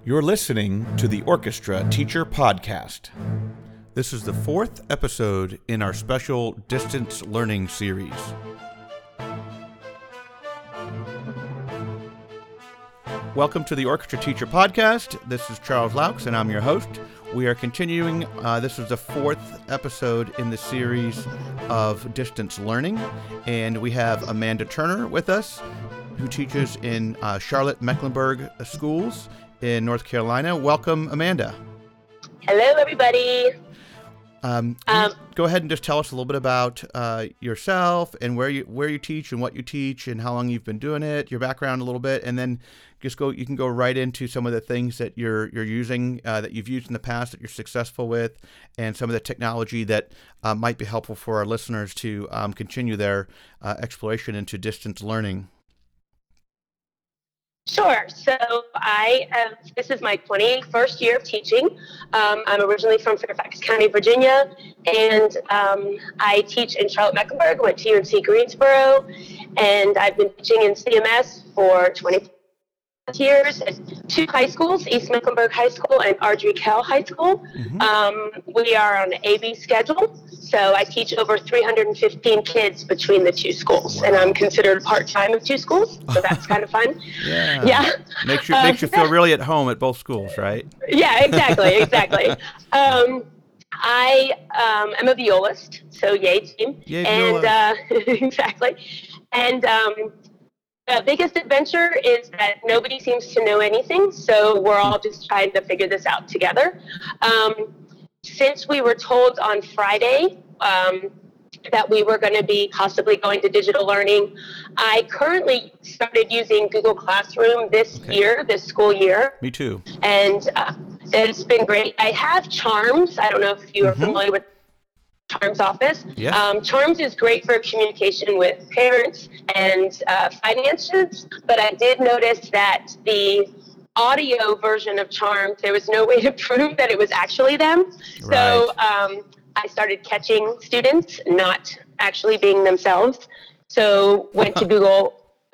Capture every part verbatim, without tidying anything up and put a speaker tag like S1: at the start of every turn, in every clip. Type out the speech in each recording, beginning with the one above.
S1: You're listening to the Orchestra Teacher Podcast. This is the fourth episode in our special distance learning series. Welcome to the Orchestra Teacher Podcast. This is Charles Laux, and I'm your host. We are continuing. Uh, this is the fourth episode in the series of distance learning, and we have Amanda Turner with us, who teaches in uh, Charlotte Mecklenburg schools in North Carolina. Welcome, Amanda.
S2: Hello, everybody.
S1: Um,
S2: um,
S1: go ahead and just tell us a little bit about uh, yourself and where you where you teach and what you teach and how long you've been doing it, your background a little bit, and then just go. You can go right into some of the things that you're you're using uh, that you've used in the past that you're successful with, and some of the technology that uh, might be helpful for our listeners to um, continue their uh, exploration into distance learning.
S2: Sure. So I have, this is my twenty-first year of teaching. Um, I'm originally from Fairfax County, Virginia, and um, I teach in Charlotte Mecklenburg, went to U N C Greensboro, and I've been teaching in C M S for twenty years at two high schools, East Mecklenburg High School and Ardrey Kell High School. Mm-hmm. Um, we are on an A B schedule, so I teach over three hundred fifteen kids between the two schools, wow. And I'm considered part-time of two schools, so that's kind of fun.
S1: Yeah.
S2: Yeah.
S1: Makes you, um, makes you feel really at home at both schools, right?
S2: Yeah, exactly, exactly. um, I um, am a violist, so yay team.
S1: Yay,
S2: and uh, exactly. And um, the biggest adventure is that nobody seems to know anything, so we're all just trying to figure this out together. Um, since we were told on Friday um, that we were going to be possibly going to digital learning, I currently started using Google Classroom this okay. year, this school year.
S1: Me too.
S2: And uh, it's been great. I have Charms. I don't know if you are mm-hmm. familiar with Charms Office.
S1: Yes.
S2: Um, Charms is great for communication with parents and uh, finances, but I did notice that the audio version of Charms, there was no way to prove that it was actually them.
S1: Right.
S2: So um, I started catching students not actually being themselves. So went to Google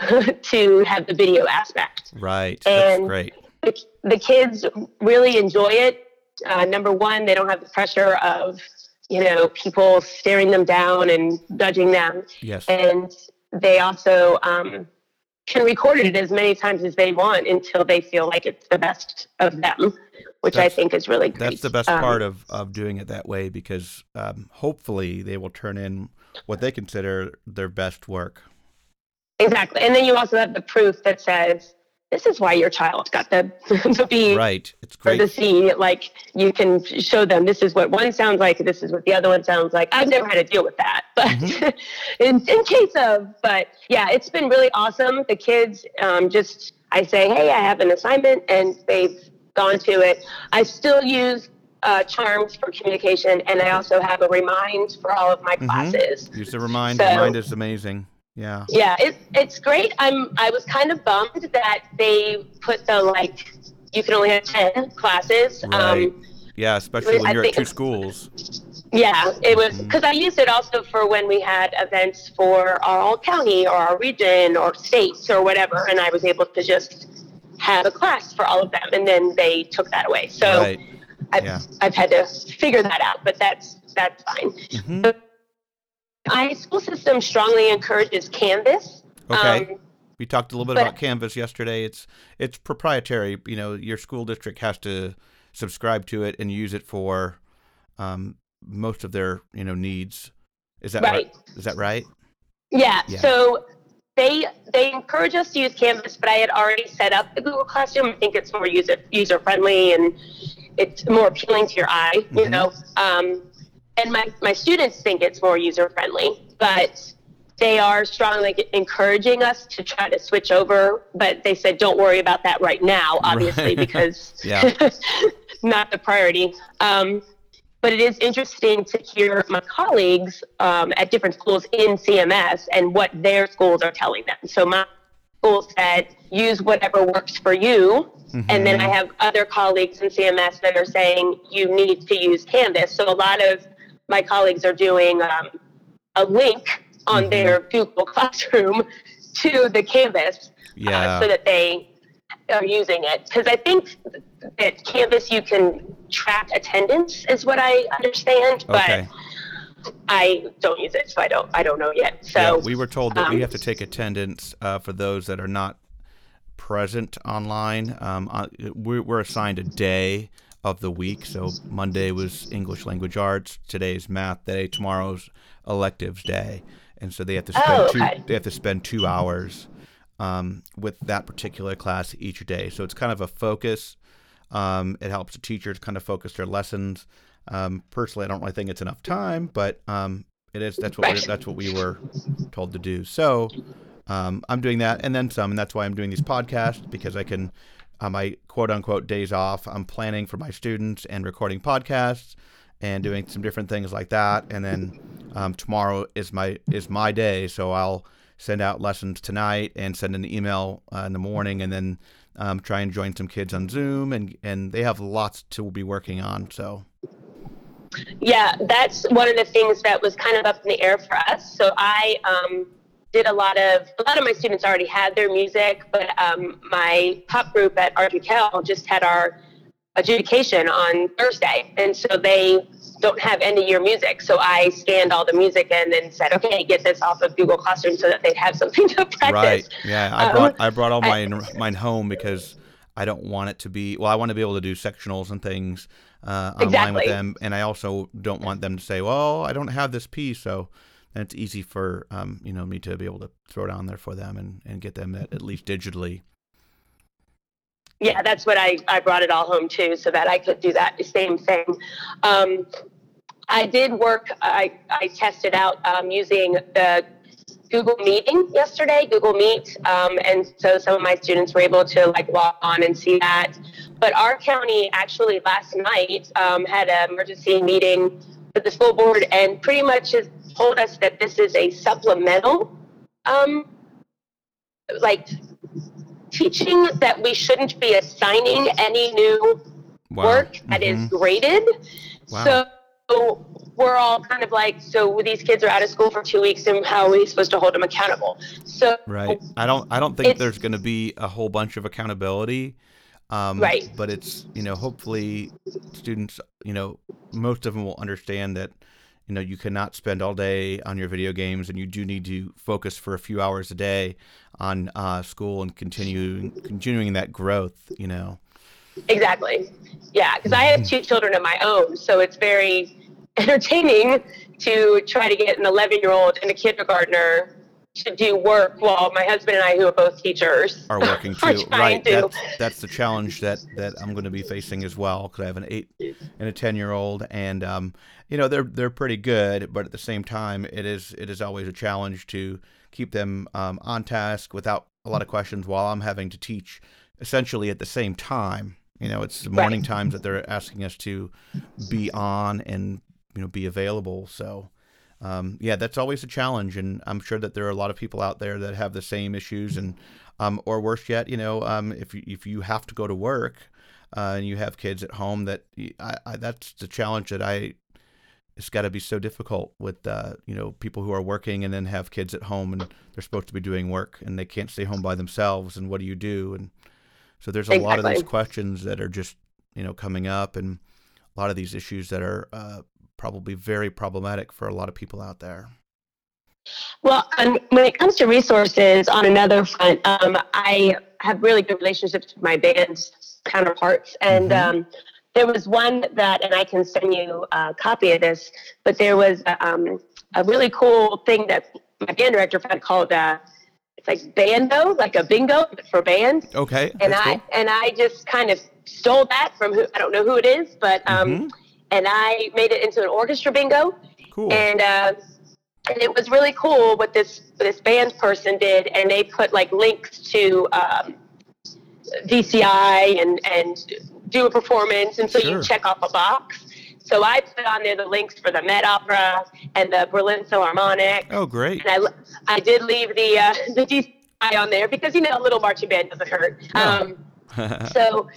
S2: to have the video aspect.
S1: Right.
S2: And
S1: that's great.
S2: The, the kids really enjoy it. Uh, number one, they don't have the pressure of you know, people staring them down and judging them.
S1: Yes.
S2: And they also um, can record it as many times as they want until they feel like it's the best of them, which that's, I think is really great.
S1: That's the best
S2: um,
S1: part of, of doing it that way, because um, hopefully they will turn in what they consider their best work.
S2: Exactly. And then you also have the proof that says, this is why your child got the, the B
S1: right. It's great.
S2: Or the C. Like, you can show them this is what one sounds like, this is what the other one sounds like. I've never had to deal with that, but mm-hmm. in, in case of, but yeah, it's been really awesome. The kids um, just, I say, hey, I have an assignment, and they've gone to it. I still use uh, Charms for communication, and I also have a Remind for all of my
S1: mm-hmm.
S2: classes.
S1: Use the Remind.
S2: So,
S1: Remind is amazing. Yeah.
S2: Yeah, it, it's great. I'm. I was kind of bummed that they put the, like, you can only have ten classes.
S1: Right.
S2: Um,
S1: yeah, especially when
S2: I
S1: you're
S2: think,
S1: at two schools.
S2: Yeah, it was, because
S1: mm-hmm.
S2: I used it also for when we had events for our county or our region or states or whatever, and I was able to just have a class for all of them, and then they took that away. So
S1: right.
S2: I've,
S1: yeah.
S2: I've had to figure that out, but that's, that's fine.
S1: Mm-hmm.
S2: But my school system strongly encourages Canvas.
S1: Okay.
S2: Um,
S1: we talked a little bit
S2: but,
S1: about Canvas yesterday. It's it's proprietary. You know, your school district has to subscribe to it and use it for um, most of their you know needs. Is that right? right? Is that right?
S2: Yeah.
S1: yeah. So
S2: they they encourage us to use Canvas, but I had already set up the Google Classroom. I think it's more user user friendly and it's more appealing to your eye. You
S1: mm-hmm.
S2: know. Um, And my, my students think it's more user-friendly, but they are strongly encouraging us to try to switch over. But they said, don't worry about that right now, obviously,
S1: right.
S2: because
S1: yeah.
S2: not the priority. Um, but it is interesting to hear my colleagues um, at different schools in C M S and what their schools are telling them. So my school said, use whatever works for you. Mm-hmm. And then I have other colleagues in C M S that are saying you need to use Canvas. So a lot of my colleagues are doing um, a link on mm-hmm. their Google Classroom to the Canvas
S1: yeah.
S2: uh, so that they are using it, because I think at Canvas you can track attendance, is what I understand,
S1: Okay.
S2: but I don't use it, so I don't I don't know yet. So
S1: Yeah, we were told that
S2: um,
S1: we have to take attendance uh, for those that are not present online. Um, uh, we're, we're assigned a day of the week. So Monday was English language arts. Today's math day. Tomorrow's electives day. And so they have to spend
S2: Oh,
S1: two.
S2: okay.
S1: They have to spend two hours um, with that particular class each day. So it's kind of a focus. Um, it helps the teachers kind of focus their lessons. Um, personally, I don't really think it's enough time, but um, it is. That's what we're, that's what we were told to do. So um, I'm doing that, and then some, and that's why I'm doing these podcasts, because I can, on my quote unquote days off, I'm planning for my students and recording podcasts and doing some different things like that. And then um, tomorrow is my is my day, so I'll send out lessons tonight and send an email uh, in the morning, and then um, try and join some kids on Zoom, and and they have lots to be working on. So.
S2: Yeah, that's one of the things that was kind of up in the air for us. So I um, did a lot of, a lot of my students already had their music, but um, my pop group at Art Duquesne just had our adjudication on Thursday. And so they don't have end of year music. So I scanned all the music in and said, okay, get this off of Google Classroom so that they'd have something to practice.
S1: Right. Yeah. I
S2: Um,
S1: brought, I brought all
S2: I-
S1: mine, mine home because I don't want it to be, well, I want to be able to do sectionals and things uh, online with
S2: Exactly.
S1: them. And I also don't want them to say, well, I don't have this piece. So then it's easy for, um, you know, me to be able to throw it on there for them and, and get them at, at least digitally.
S2: Yeah, that's what I, I brought it all home too, so that I could do that same thing. Um, I did work, I, I tested out um, using the Google Meeting yesterday, Google Meet, um, and so some of my students were able to like log on and see that. But our county actually last night um, had an emergency meeting with the school board and pretty much has told us that this is a supplemental, um, like, teaching, that we shouldn't be assigning any new
S1: Wow.
S2: work that
S1: Mhm.
S2: is graded.
S1: Wow.
S2: So we're all kind of like, so these kids are out of school for two weeks, and how are we supposed to hold them accountable? So
S1: Right. I don't, I don't think
S2: it's-
S1: there's going to be a whole bunch of accountability. Um,
S2: Right.
S1: But it's, you know, hopefully students, you know, most of them will understand that, you know, you cannot spend all day on your video games, and you do need to focus for a few hours a day on uh, school and continuing continuing that growth, you know.
S2: Exactly. Yeah, because I have two children of my own, so it's very entertaining to try to get an eleven-year-old and a kindergartner to do work while my husband and I, who are both teachers,
S1: Are working
S2: are
S1: too,
S2: trying
S1: right?
S2: to.
S1: That's that's the challenge that that I'm going to be facing as well, because I have an eight and a ten year old, and um, you know, they're they're pretty good, but at the same time, it is it is always a challenge to keep them um, on task without a lot of questions while I'm having to teach essentially at the same time. You know, it's the morning
S2: Right.
S1: times that they're asking us to be on and, you know, be available. So, um, yeah, that's always a challenge, and I'm sure that there are a lot of people out there that have the same issues, and um, or worse yet, you know, um, if you, if you have to go to work uh, and you have kids at home, that I, I, that's the challenge that I. It's got to be so difficult with uh, you know, people who are working and then have kids at home, and they're supposed to be doing work and they can't stay home by themselves. And what do you do? And so there's a lot of those
S2: Exactly.
S1: questions that are just, you know, coming up, and a lot of these issues that are uh, probably very problematic for a lot of people out there.
S2: Well, and when it comes to resources, on another front, um, I have really good relationships with my band counterparts, and
S1: Mhm.
S2: um, there was one that, and I can send you a copy of this, but there was um, a really cool thing that my band director found called uh, it's like Bando, like a bingo but for band,
S1: Okay,
S2: and
S1: that's
S2: I
S1: cool.
S2: and I just kind of stole that from who I don't know who it is, but um,
S1: Mhm.
S2: and I made it into an orchestra bingo,
S1: Cool.
S2: and. Uh, And it was really cool what this this band person did, and they put like links to um, V C I and and do a performance, and so
S1: Sure.
S2: you check off a box. So I put on there the links for the Met Opera and the Berlin Philharmonic,
S1: Oh, great.
S2: and I I did leave the uh, the D C I on there because, you know, a little marching band doesn't hurt.
S1: No.
S2: Um, so,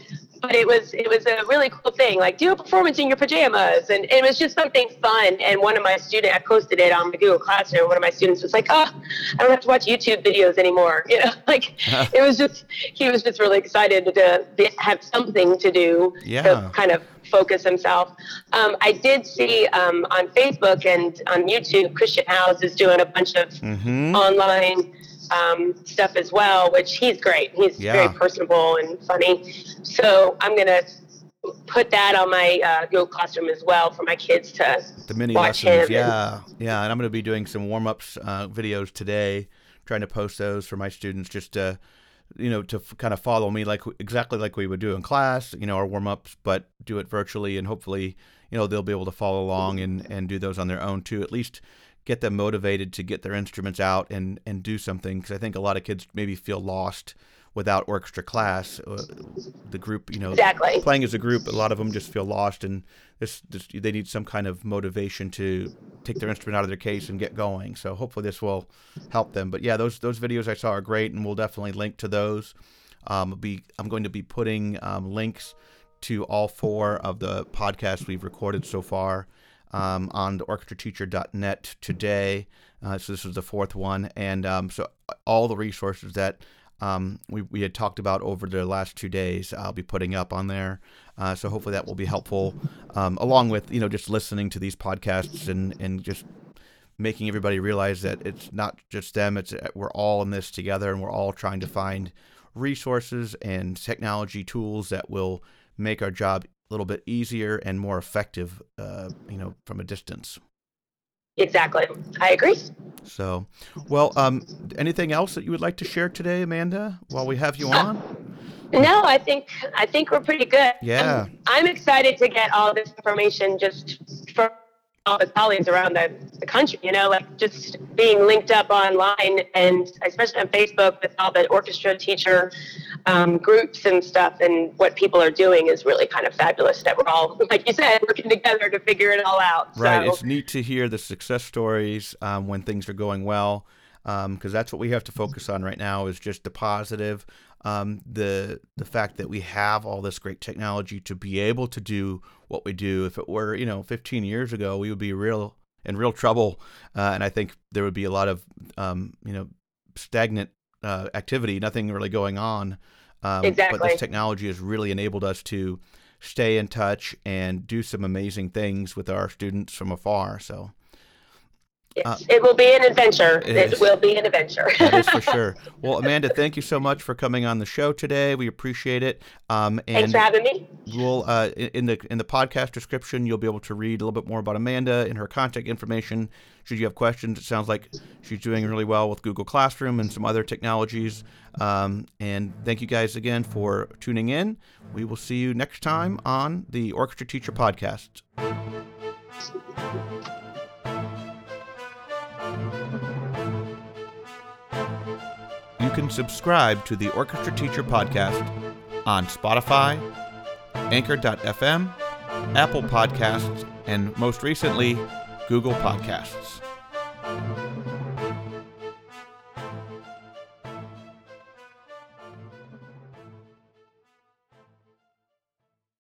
S2: but it was it was a really cool thing. Like, do a performance in your pajamas, and it was just something fun. And one of my students, I posted it on the Google Classroom. One of my students was like, "Oh, I don't have to watch YouTube videos anymore." You know, like it was just he was just really excited to be, have something to do
S1: yeah.
S2: to kind of focus himself. Um, I did see um, on Facebook and on YouTube, Christian House is doing a bunch of
S1: mm-hmm.
S2: online um, stuff as well, which he's great. He's
S1: yeah.
S2: very personable and funny. So I'm going to put that on my uh, Google Classroom as well for my kids to
S1: the mini
S2: watch
S1: lessons.
S2: him.
S1: Yeah, and, yeah. And I'm going to be doing some warm-ups uh, videos today, trying to post those for my students just to, you know, to f- kind of follow me like exactly like we would do in class, you know, our warm-ups, but do it virtually, and hopefully, you know, they'll be able to follow along and, and do those on their own too, at least get them motivated to get their instruments out and, and do something, because I think a lot of kids maybe feel lost without orchestra class. Uh, the group, you know,
S2: exactly.
S1: playing as a group, a lot of them just feel lost, and this, this they need some kind of motivation to take their instrument out of their case and get going. So hopefully this will help them. But yeah, those those videos I saw are great, and we'll definitely link to those. Um, be I'm going to be putting um, links to all four of the podcasts we've recorded so far um, on the orchestra teacher dot net today. Uh, so this is the fourth one, and um, so all the resources that um, we we had talked about over the last two days, I'll be putting up on there. Uh, so hopefully that will be helpful, um, along with, you know, just listening to these podcasts and, and just making everybody realize that it's not just them, it's we're all in this together, and we're all trying to find resources and technology tools that will make our job a little bit easier and more effective, uh, you know, from a distance.
S2: Exactly. I agree.
S1: So, well, um, anything else that you would like to share today, Amanda, while we have you on?
S2: Uh, no, I think I think we're pretty good.
S1: Yeah.
S2: I'm, I'm excited to get all this information just from all the colleagues around the, the country, you know, like just being linked up online, and especially on Facebook with all the orchestra teacher um, groups and stuff, and what people are doing is really kind of fabulous, that we're all, like you said, working together to figure it all out.
S1: Right.
S2: So,
S1: it's neat to hear the success stories um, when things are going well, because um, that's what we have to focus on right now, is just the positive, um, the the fact that we have all this great technology to be able to do what we do. If it were, you know, fifteen years ago, we would be real in real trouble, uh, and I think there would be a lot of, um, you know, stagnant uh, activity, nothing really going on. Um,
S2: exactly.
S1: But this technology has really enabled us to stay in touch and do some amazing things with our students from afar. So.
S2: Uh, it will be an adventure.
S1: It,
S2: it will be an adventure.
S1: That is for sure. Well, Amanda, thank you so much for coming on the show today. We appreciate it. Um, and
S2: Thanks for having me.
S1: We'll uh, in the in the podcast description, you'll be able to read a little bit more about Amanda and her contact information. Should you have questions, it sounds like she's doing really well with Google Classroom and some other technologies. Um, and thank you guys again for tuning in. We will see you next time on the Orchestra Teacher Podcast. You can subscribe to the Orchestra Teacher Podcast on Spotify, Anchor dot f m, Apple Podcasts, and most recently, Google Podcasts.